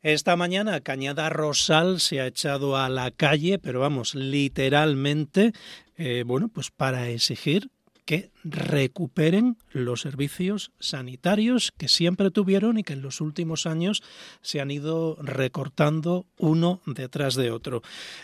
Esta mañana Cañada Rosal se ha echado a la calle, pero vamos, literalmente, pues para exigir que recuperen los servicios sanitarios que siempre tuvieron y que en los últimos años se han ido recortando uno detrás de otro.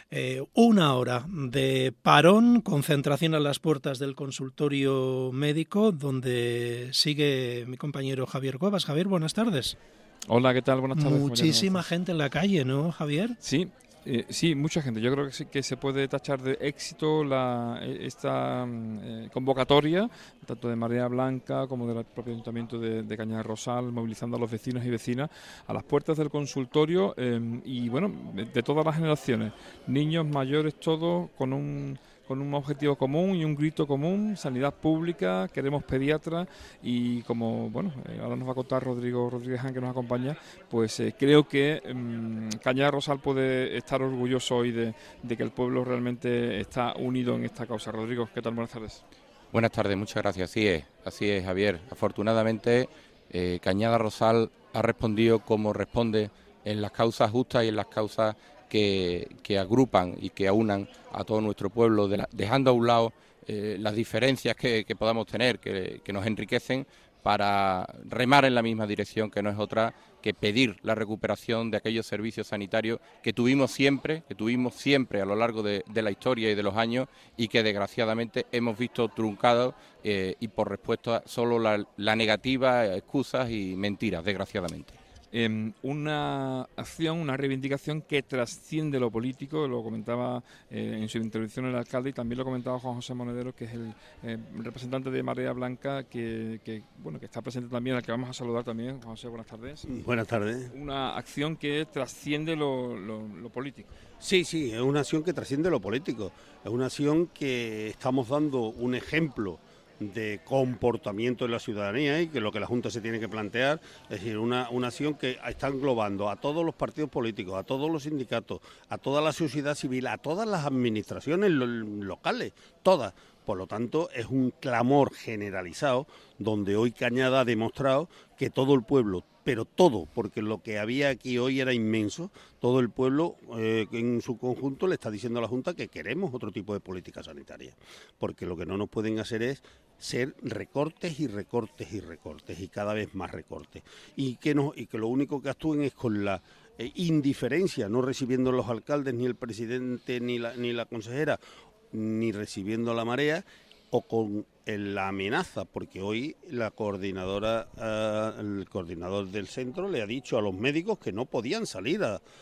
1 hora de parón, concentración a las puertas del consultorio médico, donde sigue mi compañero Javier Cuevas. Javier, buenas tardes. Hola, ¿qué tal? Buenas tardes. Muchísima gente en la calle, ¿no, Javier? Sí. Sí, mucha gente. Yo creo que sí, que se puede tachar de éxito esta convocatoria, tanto de Marea Blanca como del propio Ayuntamiento de Cañada Rosal, movilizando a los vecinos y vecinas a las puertas del consultorio y, bueno, de todas las generaciones, niños, mayores, todos con un objetivo común y un grito común: sanidad pública, queremos pediatras. Y como, bueno, ahora nos va a contar Rodrigo Rodríguez, que nos acompaña, pues creo que Cañada Rosal puede estar orgulloso hoy de que el pueblo realmente está unido en esta causa. Rodrigo, ¿qué tal? Buenas tardes. Buenas tardes, muchas gracias. Así es, Javier. Afortunadamente, Cañada Rosal ha respondido como responde en las causas justas y en las causas que agrupan y que aunan a todo nuestro pueblo, dejando a un lado las diferencias que podamos tener, que nos enriquecen, para remar en la misma dirección, que no es otra que pedir la recuperación de aquellos servicios sanitarios que tuvimos siempre a lo largo de la historia y de los años, y que desgraciadamente hemos visto truncados y por respuesta solo la negativa, excusas y mentiras, desgraciadamente. Una acción, una reivindicación que trasciende lo político, lo comentaba en su intervención el alcalde, y también lo comentaba Juan José Monedero, que es el representante de Marea Blanca, que está presente también, al que vamos a saludar también. Juan José, buenas tardes. Buenas tardes. Una acción que trasciende lo político. Sí, es una acción que trasciende lo político, es una acción que estamos dando un ejemplo de comportamiento de la ciudadanía, y que lo que la Junta se tiene que plantear es decir, una acción que está englobando a todos los partidos políticos, a todos los sindicatos, a toda la sociedad civil, a todas las administraciones locales, todas. Por lo tanto, es un clamor generalizado, donde hoy Cañada ha demostrado que todo el pueblo, pero todo, porque lo que había aquí hoy era inmenso, todo el pueblo en su conjunto le está diciendo a la Junta que queremos otro tipo de política sanitaria, porque lo que no nos pueden hacer es ser recortes y recortes y recortes, y cada vez más recortes, y que lo único que actúen es con la indiferencia, no recibiendo los alcaldes, ni el presidente, ni la consejera, ni recibiendo la Marea, o con la amenaza, porque hoy el coordinador del centro le ha dicho a los médicos que no podían salir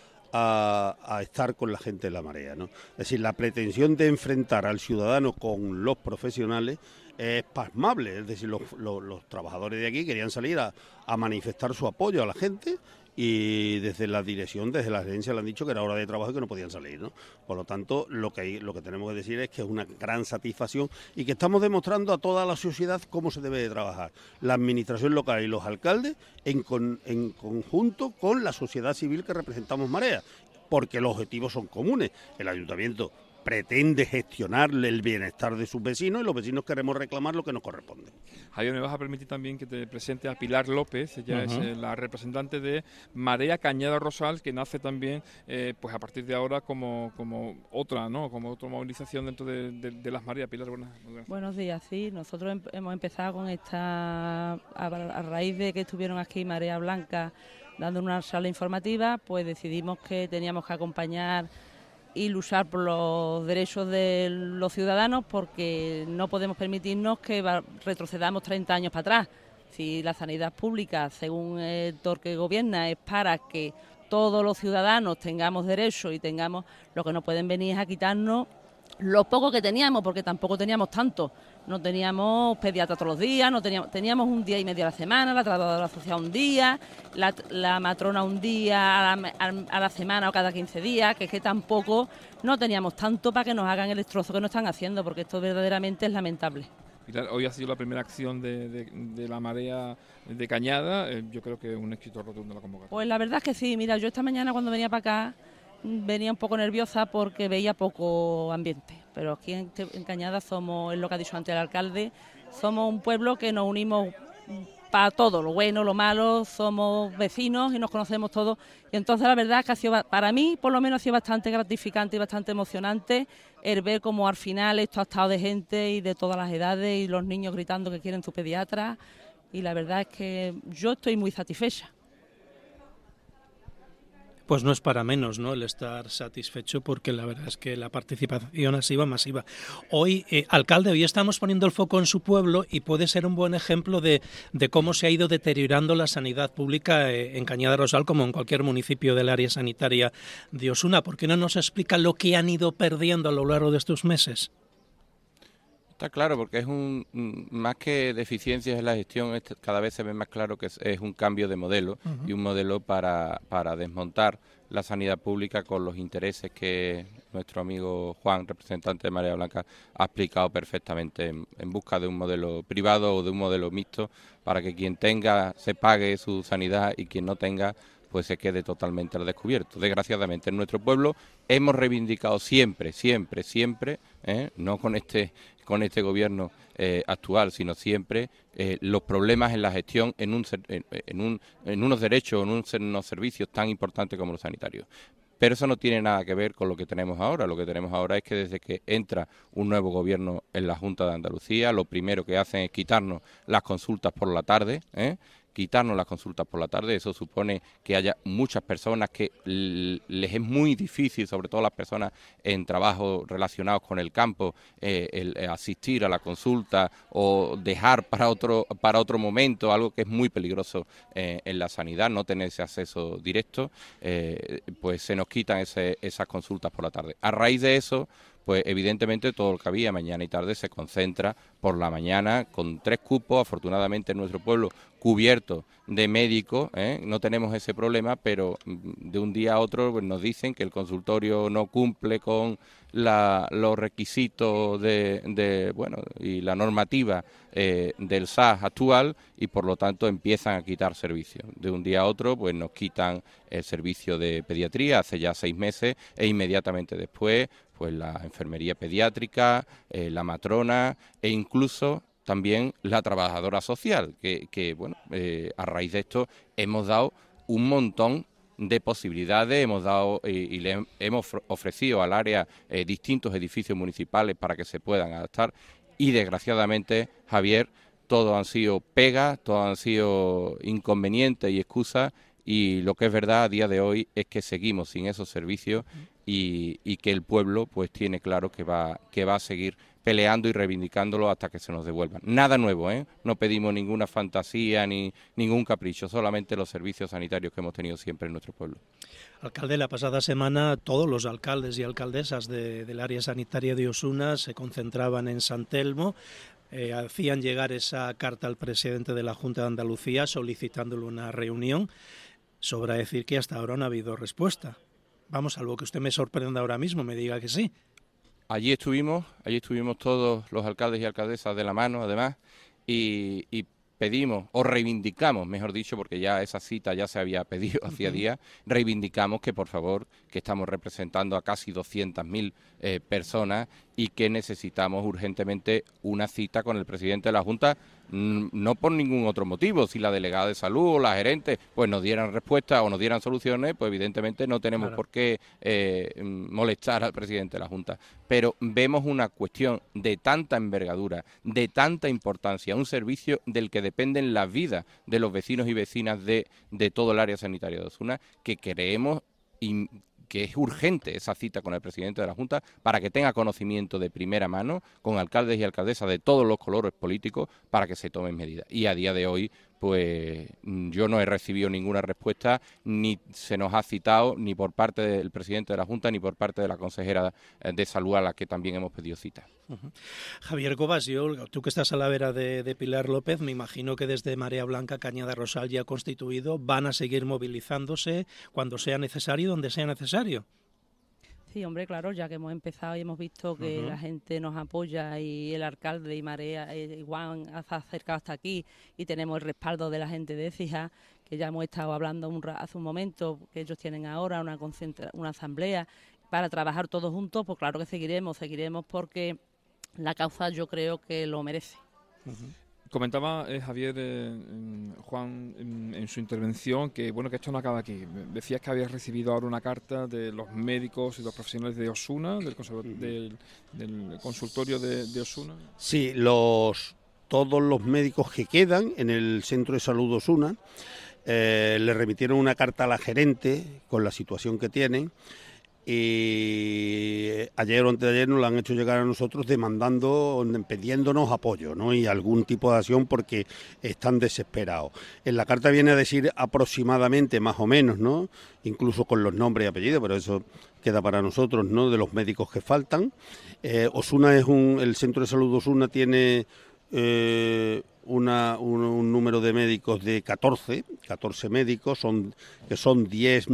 a estar con la gente de la Marea, ¿no? Es decir, la pretensión de enfrentar al ciudadano con los profesionales es pasmable. Es decir, los trabajadores de aquí querían salir a manifestar su apoyo a la gente, y desde la dirección, desde la gerencia, le han dicho que era hora de trabajo y que no podían salir, ¿no? Por lo tanto, lo que tenemos que decir es que es una gran satisfacción, y que estamos demostrando a toda la sociedad cómo se debe de trabajar. La administración local y los alcaldes en conjunto con la sociedad civil que representamos Marea, porque los objetivos son comunes. El ayuntamiento pretende gestionarle el bienestar de sus vecinos, y los vecinos queremos reclamar lo que nos corresponde. Javier, me vas a permitir también que te presente a Pilar López. Ella es la representante de Marea Cañada Rosal, que nace también pues a partir de ahora como otra, ¿no? Como otra movilización dentro de las Mareas. Pilar, buenos días. Sí, nosotros hemos empezado con esta, a raíz de que estuvieron aquí Marea Blanca dando una sala informativa, pues decidimos que teníamos que acompañar y luchar por los derechos de los ciudadanos, porque no podemos permitirnos que retrocedamos 30 años para atrás. Si la sanidad pública, según el torque gobierna, es para que todos los ciudadanos tengamos derechos y tengamos, lo que no pueden venir es a quitarnos lo poco que teníamos, porque tampoco teníamos tanto. No teníamos pediatra todos los días, teníamos un día y medio a la semana, la trabajadora social un día, la matrona un día a la semana o cada 15 días, que es que tampoco no teníamos tanto para que nos hagan el destrozo que nos están haciendo, porque esto verdaderamente es lamentable. Pilar, hoy ha sido la primera acción de la Marea de Cañada. Yo creo que es un éxito rotundo de la convocatoria. Pues la verdad es que sí. Mira, yo esta mañana cuando venía para acá venía un poco nerviosa porque veía poco ambiente, pero aquí en Cañada somos, es lo que ha dicho antes el alcalde, somos un pueblo que nos unimos para todo, lo bueno, lo malo, somos vecinos y nos conocemos todos. Y entonces la verdad es que ha sido, para mí por lo menos ha sido bastante gratificante y bastante emocionante el ver cómo al final esto ha estado de gente y de todas las edades y los niños gritando que quieren su pediatra, y la verdad es que yo estoy muy satisfecha. Pues no es para menos, ¿no?, el estar satisfecho, porque la verdad es que la participación ha sido masiva. Hoy, alcalde, hoy estamos poniendo el foco en su pueblo y puede ser un buen ejemplo de cómo se ha ido deteriorando la sanidad pública en Cañada Rosal, como en cualquier municipio del área sanitaria de Osuna. ¿Por qué no nos explica lo que han ido perdiendo a lo largo de estos meses? Está claro, porque es más que deficiencias en la gestión, cada vez se ve más claro que es un cambio de modelo y un modelo para desmontar la sanidad pública con los intereses que nuestro amigo Juan, representante de Marea Blanca, ha explicado perfectamente en busca de un modelo privado o de un modelo mixto para que quien tenga se pague su sanidad y quien no tenga pues se quede totalmente al descubierto. Desgraciadamente en nuestro pueblo hemos reivindicado siempre, no con este gobierno actual, sino siempre los problemas en la gestión en unos derechos, en unos servicios tan importantes como los sanitarios. Pero eso no tiene nada que ver con lo que tenemos ahora. Lo que tenemos ahora es que desde que entra un nuevo gobierno en la Junta de Andalucía, lo primero que hacen es quitarnos las consultas por la tarde, eso supone que haya muchas personas que les es muy difícil, sobre todo las personas en trabajos relacionados con el campo, el asistir a la consulta o dejar para otro momento, algo que es muy peligroso en la sanidad, no tener ese acceso directo, pues se nos quitan esas consultas por la tarde. A raíz de eso, pues evidentemente todo lo que había mañana y tarde se concentra por la mañana con 3 cupos, afortunadamente en nuestro pueblo cubiertos de médicos, no tenemos ese problema, pero de un día a otro pues, nos dicen que el consultorio no cumple con los requisitos y la normativa del SAS actual y por lo tanto empiezan a quitar servicios. De un día a otro pues nos quitan el servicio de pediatría hace ya 6 meses e inmediatamente después pues la enfermería pediátrica, la matrona e incluso también la trabajadora social, que a raíz de esto hemos dado un montón de posibilidades, hemos dado y le hemos ofrecido al área distintos edificios municipales para que se puedan adaptar y desgraciadamente, Javier, todo han sido pegas, todo han sido inconvenientes y excusas y lo que es verdad a día de hoy es que seguimos sin esos servicios y que el pueblo pues tiene claro que va a seguir peleando y reivindicándolo hasta que se nos devuelvan. Nada nuevo, no pedimos ninguna fantasía ni ningún capricho, solamente los servicios sanitarios que hemos tenido siempre en nuestro pueblo. Alcalde, la pasada semana todos los alcaldes y alcaldesas del área sanitaria de Osuna se concentraban en San Telmo, hacían llegar esa carta al presidente de la Junta de Andalucía solicitándole una reunión. Sobra decir que hasta ahora no ha habido respuesta. Vamos, salvo que usted me sorprenda ahora mismo, me diga que sí. Allí estuvimos todos los alcaldes y alcaldesas de la mano, además, y pedimos, o reivindicamos, mejor dicho, porque ya esa cita ya se había pedido hacía días, reivindicamos que, por favor, que estamos representando a casi 200.000 personas y que necesitamos urgentemente una cita con el presidente de la Junta, no por ningún otro motivo. Si la delegada de salud o la gerente pues nos dieran respuesta o nos dieran soluciones, pues evidentemente no tenemos por qué molestar al presidente de la Junta. Pero vemos una cuestión de tanta envergadura, de tanta importancia, un servicio del que dependen las vidas de los vecinos y vecinas de todo el área sanitaria de Osuna, que creemos que es urgente esa cita con el presidente de la Junta para que tenga conocimiento de primera mano con alcaldes y alcaldesas de todos los colores políticos para que se tomen medidas. Y a día de hoy, pues yo no he recibido ninguna respuesta, ni se nos ha citado ni por parte del presidente de la Junta ni por parte de la consejera de Salud a la que también hemos pedido cita. Javier Cobas, tú que estás a la vera de Pilar López, me imagino que desde Marea Blanca, Cañada Rosal ya constituido, van a seguir movilizándose cuando sea necesario, donde sea necesario. Sí, hombre, claro, ya que hemos empezado y hemos visto que la gente nos apoya y el alcalde y Marea igual se ha acercado hasta aquí y tenemos el respaldo de la gente de Écija, que ya hemos estado hablando hace un momento, que ellos tienen ahora una asamblea para trabajar todos juntos, pues claro que seguiremos porque la causa yo creo que lo merece. Comentaba Javier, Juan, en su intervención que bueno, que esto no acaba aquí. Decías que habías recibido ahora una carta de los médicos y los profesionales de Osuna, del consultorio de Osuna. Sí, todos los médicos que quedan en el centro de salud Osuna le remitieron una carta a la gerente con la situación que tienen. Y ayer o antes de ayer nos la han hecho llegar a nosotros pidiéndonos apoyo, ¿no? Y algún tipo de acción porque están desesperados. En la carta viene a decir aproximadamente, más o menos, ¿no? Incluso con los nombres y apellidos, pero eso queda para nosotros, ¿no? De los médicos que faltan. Osuna el centro de salud Osuna tiene un número de médicos de 14 médicos, que son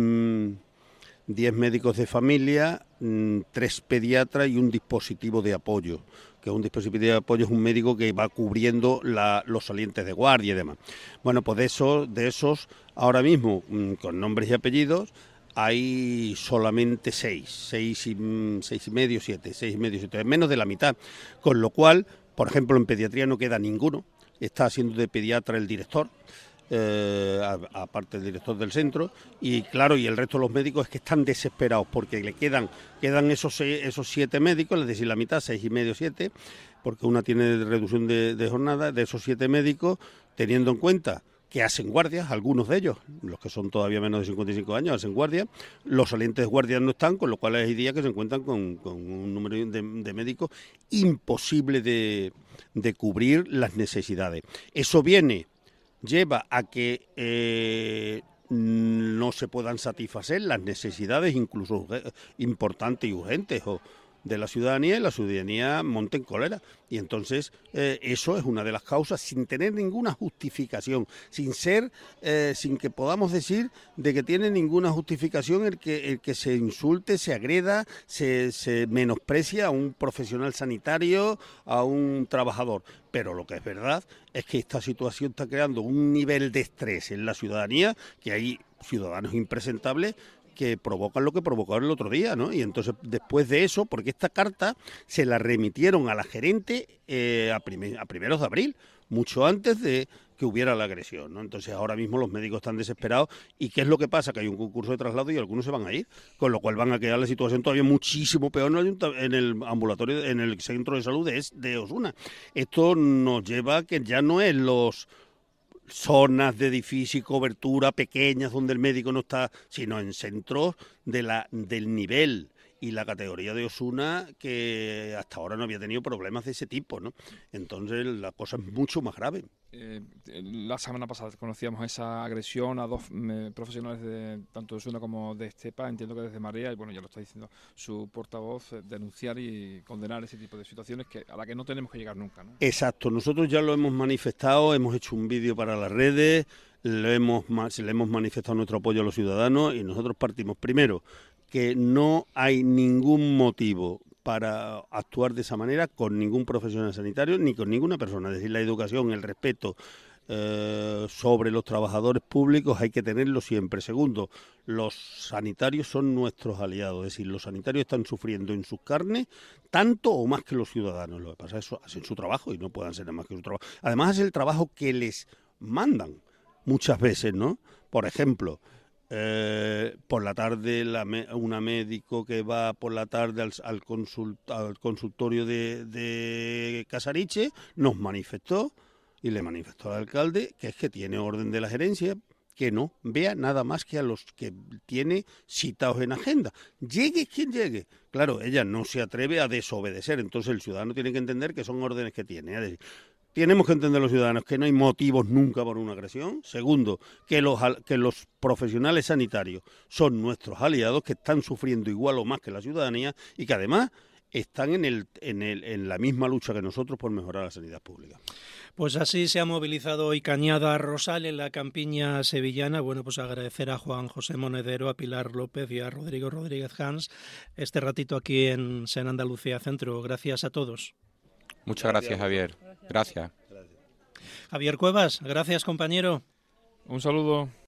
10 médicos de familia, 3 pediatras y un dispositivo de apoyo, que un dispositivo de apoyo es un médico que va cubriendo los salientes de guardia y demás. Bueno, pues de esos ahora mismo, con nombres y apellidos, hay solamente 6 y medio, 7, menos de la mitad, con lo cual, por ejemplo, en pediatría no queda ninguno, está haciendo de pediatra el director, aparte del director del centro, y claro, y el resto de los médicos es que están desesperados porque le quedan esos 7 médicos, es decir, la mitad, 6 y medio, 7, porque una tiene reducción de jornada. De esos 7 médicos, teniendo en cuenta que hacen guardias, algunos de ellos, los que son todavía menos de 55 años, hacen guardia, los salientes de guardia no están, con lo cual hay días que se encuentran con un número de médicos imposible de cubrir las necesidades. Eso lleva a que no se puedan satisfacer las necesidades incluso importantes y urgentes de la ciudadanía, y la ciudadanía monta en cólera. Y entonces eso es una de las causas, sin tener ninguna justificación, sin que podamos decir de que tiene ninguna justificación el que se insulte, se agreda, se menosprecia a un profesional sanitario, a un trabajador. Pero lo que es verdad es que esta situación está creando un nivel de estrés en la ciudadanía, que hay ciudadanos impresentables que provocan lo que provocaron el otro día, ¿no? Y entonces, después de eso, porque esta carta se la remitieron a la gerente a primeros de abril, mucho antes de que hubiera la agresión, ¿no? Entonces, ahora mismo los médicos están desesperados. ¿Y qué es lo que pasa? Que hay un concurso de traslado y algunos se van a ir, con lo cual van a quedar la situación todavía muchísimo peor en el ambulatorio, en el centro de salud de Osuna. Esto nos lleva a que ya no es zonas de edificio y cobertura pequeñas donde el médico no está, sino en centros del nivel y la categoría de Osuna, que hasta ahora no había tenido problemas de ese tipo, ¿no? Entonces la cosa es mucho más grave. La semana pasada conocíamos esa agresión a 2 profesionales tanto de Osuna como de Estepa, entiendo que desde Marea, y bueno, ya lo está diciendo su portavoz, denunciar y condenar ese tipo de situaciones a la que no tenemos que llegar nunca, ¿no? Exacto, nosotros ya lo hemos manifestado, hemos hecho un vídeo para las redes, le hemos manifestado nuestro apoyo a los ciudadanos, y nosotros partimos primero que no hay ningún motivo para actuar de esa manera con ningún profesional sanitario ni con ninguna persona. Es decir, la educación, el respeto sobre los trabajadores públicos hay que tenerlo siempre. Segundo, los sanitarios son nuestros aliados, es decir, los sanitarios están sufriendo en sus carnes tanto o más que los ciudadanos. Lo que pasa es que hacen su trabajo y no pueden hacer nada más que su trabajo. Además, es el trabajo que les mandan muchas veces, ¿no? Por ejemplo, por la tarde una médico que va por la tarde al consultorio de Casariche nos manifestó y le manifestó al alcalde que es que tiene orden de la gerencia que no vea nada más que a los que tiene citados en agenda, llegue quien llegue. Claro, ella no se atreve a desobedecer, entonces el ciudadano tiene que entender que son órdenes que tiene, es decir, tenemos que entender los ciudadanos que no hay motivos nunca por una agresión. Segundo, que los profesionales sanitarios son nuestros aliados, que están sufriendo igual o más que la ciudadanía y que además están en la misma lucha que nosotros por mejorar la sanidad pública. Pues así se ha movilizado hoy Cañada Rosal en la campiña sevillana. Bueno, pues agradecer a Juan José Monedero, a Pilar López y a Rodrigo Rodríguez Hans este ratito aquí en Sen Andalucía Centro. Gracias a todos. Muchas gracias, Javier. Gracias. Javier Cuevas, gracias, compañero. Un saludo.